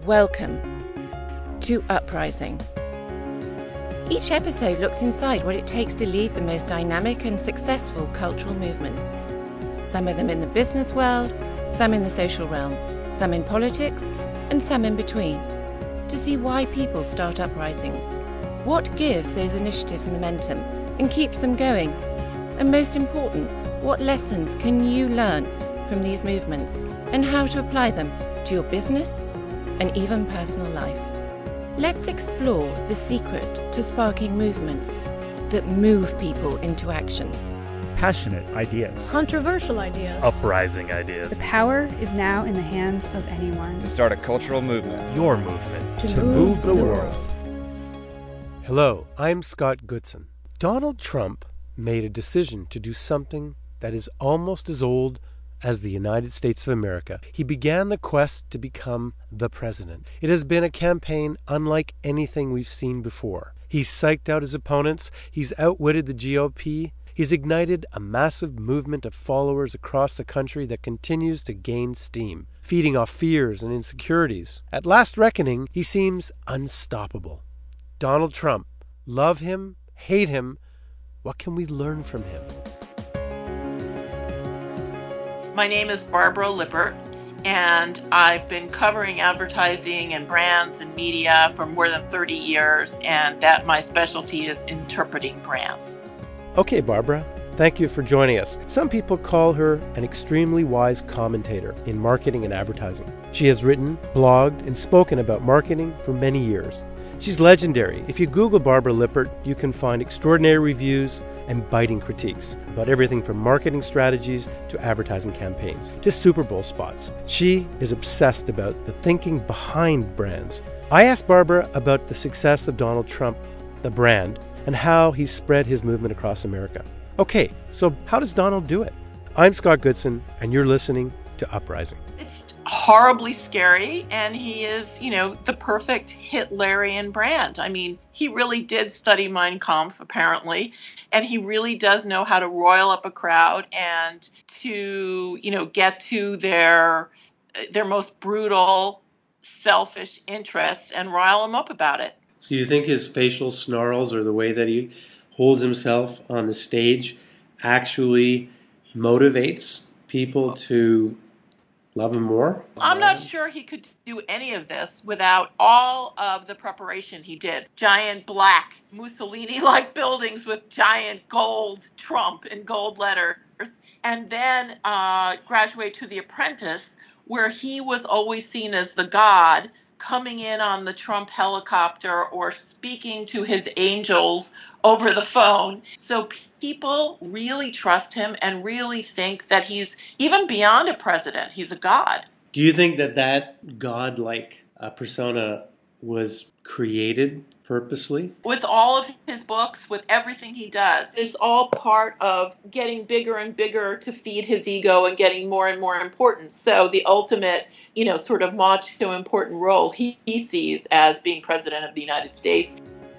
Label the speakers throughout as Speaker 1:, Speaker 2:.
Speaker 1: Welcome to Uprising. Each episode looks inside what it takes to lead the most dynamic and successful cultural movements. Some of them in the business world, some in the social realm, some in politics, and some in between, to see why people start uprisings. What gives those initiatives momentum and keeps them going? And most important, what lessons can you learn from these movements and how to apply them to your business and even personal life? Let's explore the secret to sparking movements that move people into action.
Speaker 2: Passionate ideas.
Speaker 3: Controversial ideas.
Speaker 2: Uprising ideas.
Speaker 3: The power is now in the hands of anyone.
Speaker 4: To start a cultural movement.
Speaker 2: Your movement.
Speaker 3: To move the world.
Speaker 5: Hello, I'm Scott Goodson. Donald Trump made a decision to do something that is almost as old as the United States of America. He began the quest to become the president. It has been a campaign unlike anything we've seen before. He's psyched out his opponents. He's outwitted the GOP. He's ignited a massive movement of followers across the country that continues to gain steam, feeding off fears and insecurities. At last reckoning, he seems unstoppable. Donald Trump. Love him, hate him. What can we learn from him?
Speaker 6: My name is Barbara Lippert, and I've been covering advertising and brands and media for more than 30 years, and that my specialty is interpreting brands.
Speaker 5: Okay, Barbara, thank you for joining us. Some people call her an extremely wise commentator in marketing and advertising. She has written, blogged, and spoken about marketing for many years. She's legendary. If you Google Barbara Lippert, you can find extraordinary reviews and biting critiques about everything from marketing strategies to advertising campaigns to Super Bowl spots. She is obsessed about the thinking behind brands. I asked Barbara about the success of Donald Trump, the brand, and how he spread his movement across America. Okay, so how does Donald do it? I'm Scott Goodson, and you're listening to Uprising.
Speaker 6: It's horribly scary, and he is, the perfect Hitlerian brand. I mean, he really did study Mein Kampf, apparently, and he really does know how to roil up a crowd and to, get to their most brutal, selfish interests and rile them up about it.
Speaker 5: So you think his facial snarls or the way that he holds himself on the stage actually motivates people to love him more?
Speaker 6: I'm not sure he could do any of this without all of the preparation he did. Giant black Mussolini-like buildings with giant gold Trump in gold letters. And then graduate to The Apprentice, where he was always seen as the god coming in on the Trump helicopter or speaking to his angels over the phone. So people really trust him and really think that he's even beyond a president. He's a god.
Speaker 5: Do you think that god-like persona was created purposely?
Speaker 6: With all of his books, with everything he does, it's all part of getting bigger and bigger to feed his ego and getting more and more important. So the ultimate, sort of macho important role he sees as being president of the United States.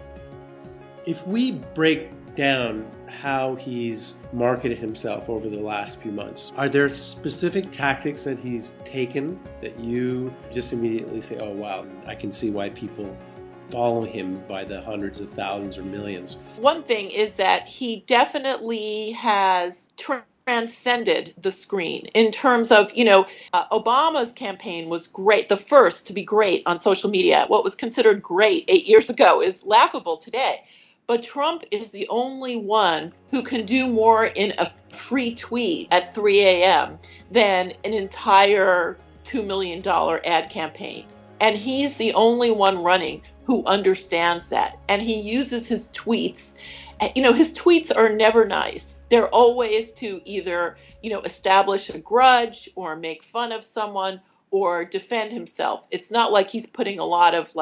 Speaker 5: If we break down how he's marketed himself over the last few months, are there specific tactics that he's taken that you just immediately say, oh, wow, I can see why people follow him by the hundreds of thousands or millions?
Speaker 6: One thing is that he definitely has transcended the screen in terms of, Obama's campaign was great, the first to be great on social media. What was considered great 8 years ago is laughable today. But Trump is the only one who can do more in a free tweet at 3 a.m. than an entire $2 million ad campaign. And he's the only one running who understands that. And he uses his tweets. His tweets are never nice. They're always to either, establish a grudge or make fun of someone or defend himself. It's not like he's putting a lot of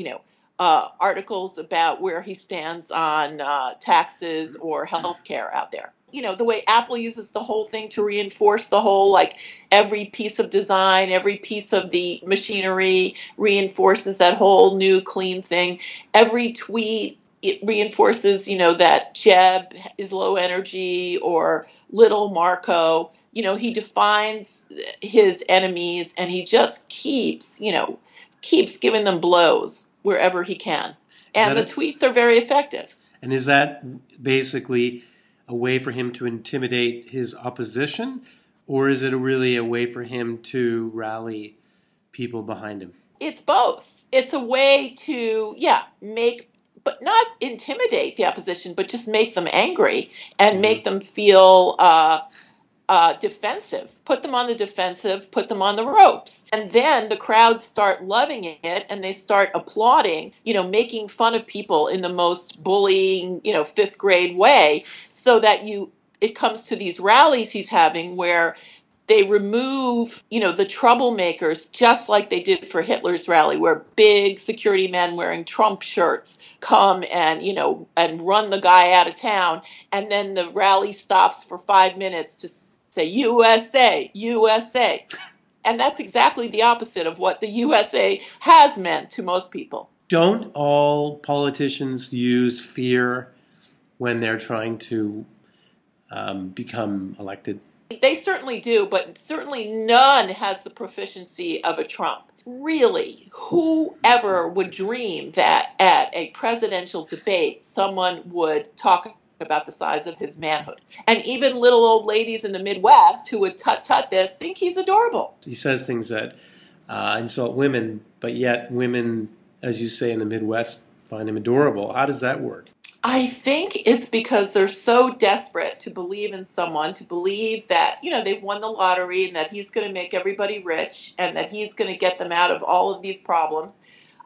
Speaker 6: articles about where he stands on taxes or healthcare out there. The way Apple uses the whole thing to reinforce the whole, every piece of design, every piece of the machinery reinforces that whole new clean thing. Every tweet, it reinforces, that Jeb is low energy or little Marco. He defines his enemies and he just keeps, keeps giving them blows wherever he can. And the tweets are very effective.
Speaker 5: And is that basically a way for him to intimidate his opposition, or is it really a way for him to rally people behind him?
Speaker 6: It's both. It's a way to, but not intimidate the opposition, but just make them angry and make them feel defensive. Put them on the defensive, put them on the ropes. And then the crowds start loving it and they start applauding, making fun of people in the most bullying, fifth grade way, so that it comes to these rallies he's having where they remove, the troublemakers, just like they did for Hitler's rally, where big security men wearing Trump shirts come and, and run the guy out of town. And then the rally stops for 5 minutes to say, USA, USA. And that's exactly the opposite of what the USA has meant to most people.
Speaker 5: Don't all politicians use fear when they're trying to become elected?
Speaker 6: They certainly do, but certainly none has the proficiency of a Trump. Really, whoever would dream that at a presidential debate someone would talk about the size of his manhood? And even little old ladies in the Midwest who would tut this think he's adorable.
Speaker 5: He says things that insult women, but yet women, as you say in the Midwest, find him adorable. How does that work?
Speaker 6: I think it's because they're so desperate to believe in someone, to believe that, they've won the lottery and that he's going to make everybody rich and that he's going to get them out of all of these problems.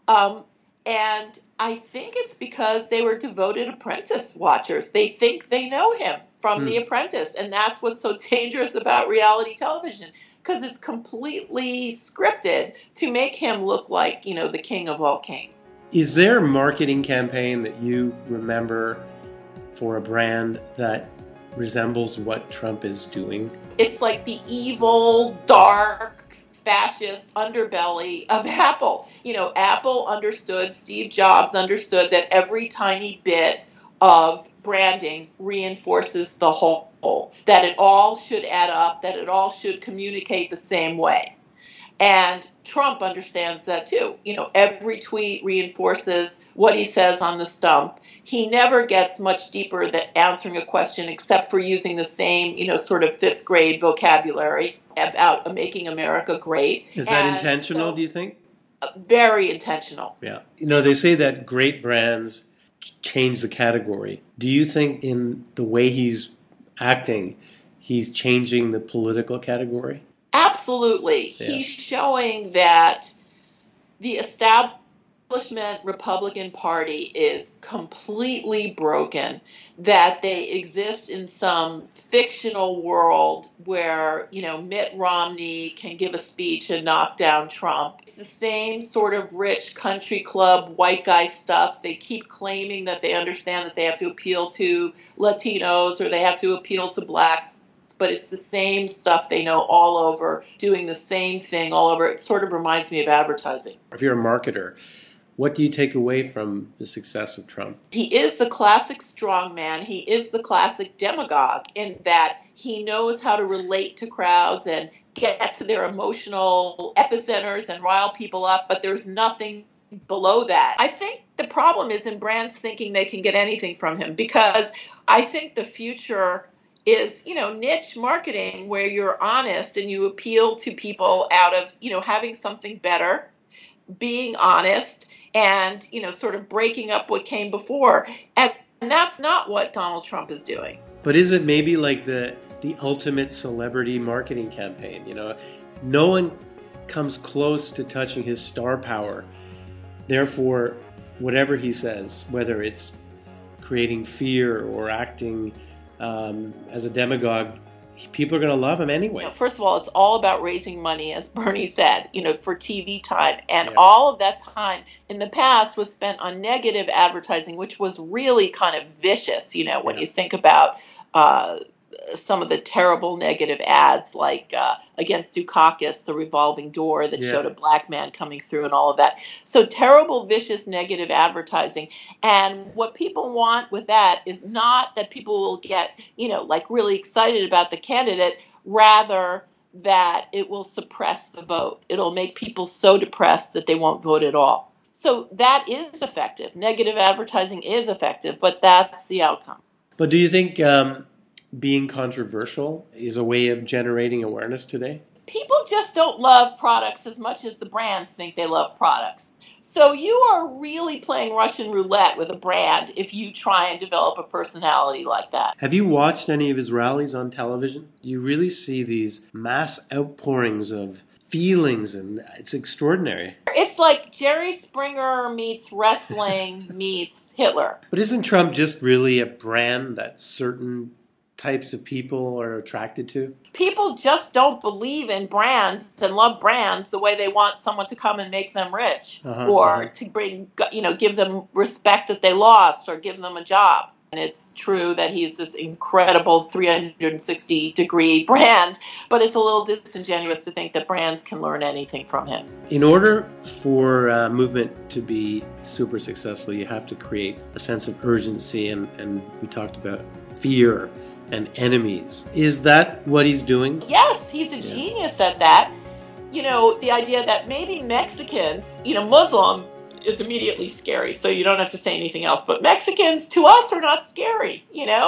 Speaker 6: And I think it's because they were devoted Apprentice watchers. They think they know him from The Apprentice. And that's what's so dangerous about reality television, because it's completely scripted to make him look like, the king of all kings.
Speaker 5: Is there a marketing campaign that you remember for a brand that resembles what Trump is doing?
Speaker 6: It's like the evil, dark, fascist underbelly of Apple. Apple understood, Steve Jobs understood that every tiny bit of branding reinforces the whole, that it all should add up, that it all should communicate the same way. And Trump understands that too. Every tweet reinforces what he says on the stump. He never gets much deeper than answering a question except for using the same, sort of fifth grade vocabulary about making America great.
Speaker 5: Is that intentional, do you think?
Speaker 6: Very intentional.
Speaker 5: Yeah. They say that great brands change the category. Do you think in the way he's acting, he's changing the political category?
Speaker 6: Absolutely. Yeah. He's showing that the establishment Republican Party is completely broken, that they exist in some fictional world where, Mitt Romney can give a speech and knock down Trump. It's the same sort of rich country club white guy stuff. They keep claiming that they understand that they have to appeal to Latinos or they have to appeal to blacks. But it's the same stuff they know all over, doing the same thing all over. It sort of reminds me of advertising.
Speaker 5: If you're a marketer, what do you take away from the success of Trump?
Speaker 6: He is the classic strongman. He is the classic demagogue in that he knows how to relate to crowds and get to their emotional epicenters and rile people up, but there's nothing below that. I think the problem is in brands thinking they can get anything from him, because I think the future is, niche marketing where you're honest and you appeal to people out of, having something better, being honest, and, sort of breaking up what came before. And that's not what Donald Trump is doing.
Speaker 5: But is it maybe like the ultimate celebrity marketing campaign? No one comes close to touching his star power. Therefore, whatever he says, whether it's creating fear or acting as a demagogue, people are going to love him anyway.
Speaker 6: First of all, it's all about raising money, as Bernie said, for TV time. And all of that time in the past was spent on negative advertising, which was really kind of vicious, when you think about some of the terrible negative ads, like against Dukakis, the revolving door that showed a black man coming through and all of that. So terrible, vicious, negative advertising. And what people want with that is not that people will get, really excited about the candidate, rather that it will suppress the vote. It'll make people so depressed that they won't vote at all. So that is effective. Negative advertising is effective, but that's the outcome.
Speaker 5: But do you think being controversial is a way of generating awareness today?
Speaker 6: People just don't love products as much as the brands think they love products. So you are really playing Russian roulette with a brand if you try and develop a personality like that.
Speaker 5: Have you watched any of his rallies on television? You really see these mass outpourings of feelings, and it's extraordinary.
Speaker 6: It's like Jerry Springer meets wrestling meets Hitler.
Speaker 5: But isn't Trump just really a brand that certain types of people are attracted to?
Speaker 6: People just don't believe in brands and love brands the way they want someone to come and make them rich to bring, give them respect that they lost or give them a job. And it's true that he's this incredible 360-degree brand, but it's a little disingenuous to think that brands can learn anything from him.
Speaker 5: In order for a movement to be super successful, you have to create a sense of urgency, and we talked about fear and enemies. Is that what he's doing?
Speaker 6: Yes, he's a genius at that. The idea that maybe Mexicans, Muslim is immediately scary, so you don't have to say anything else. But Mexicans, to us, are not scary.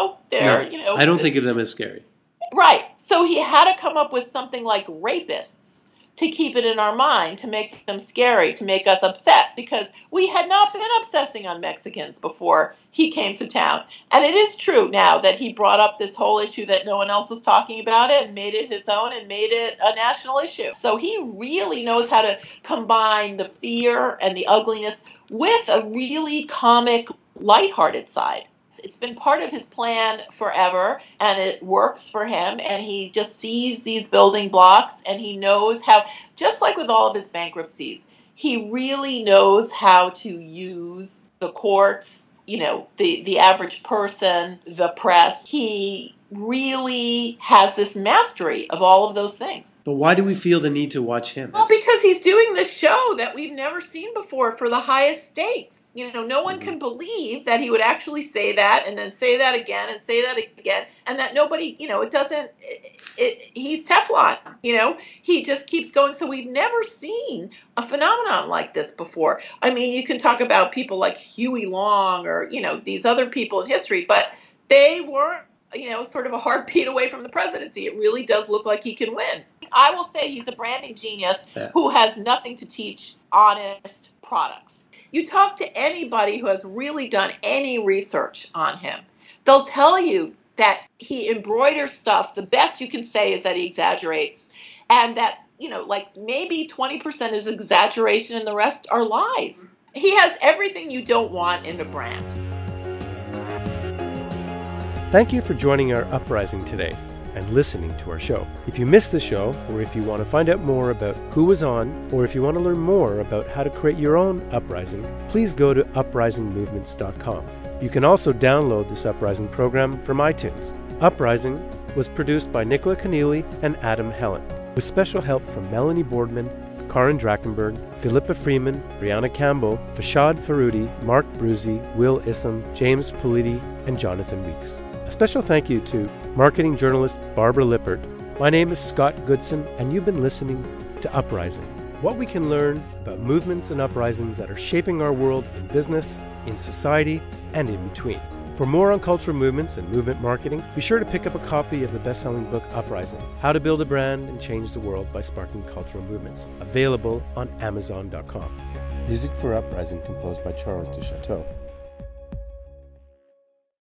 Speaker 5: I don't think of them as scary.
Speaker 6: Right. So he had to come up with something like rapists to keep it in our mind, to make them scary, to make us upset, because we had not been obsessing on Mexicans before he came to town. And it is true now that he brought up this whole issue that no one else was talking about it and made it his own and made it a national issue. So he really knows how to combine the fear and the ugliness with a really comic, lighthearted side. It's been part of his plan forever, and it works for him, and he just sees these building blocks, and he knows how, just like with all of his bankruptcies, he really knows how to use the courts, the average person, the press. He really has this mastery of all of those things.
Speaker 5: But why do we feel the need to watch him?
Speaker 6: Well, because he's doing this show that we've never seen before for the highest stakes. No one can believe that he would actually say that and then say that again and say that again, and that nobody, he's Teflon, he just keeps going. So we've never seen a phenomenon like this before. I mean, you can talk about people like Huey Long or, these other people in history, but they weren't, sort of a heartbeat away from the presidency. It really does look like he can win. I will say he's a branding genius who has nothing to teach honest products. You talk to anybody who has really done any research on him, they'll tell you that he embroiders stuff. The best you can say is that he exaggerates, and that, maybe 20% is exaggeration and the rest are lies. He has everything you don't want in a brand.
Speaker 5: Thank you for joining our Uprising today and listening to our show. If you missed the show, or if you want to find out more about who was on, or if you want to learn more about how to create your own Uprising, please go to uprisingmovements.com. You can also download this Uprising program from iTunes. Uprising was produced by Nicola Keneally and Adam Helen, with special help from Melanie Boardman, Karin Drachenberg, Philippa Freeman, Brianna Campbell, Fashad Faroudi, Mark Bruzy, Will Issam, James Politi, and Jonathan Weeks. A special thank you to marketing journalist Barbara Lippard. My name is Scott Goodson, and you've been listening to Uprising. What we can learn about movements and uprisings that are shaping our world in business, in society, and in between. For more on cultural movements and movement marketing, be sure to pick up a copy of the best-selling book Uprising, How to Build a Brand and Change the World by Sparking Cultural Movements, available on Amazon.com. Music for Uprising composed by Charles Duchateau.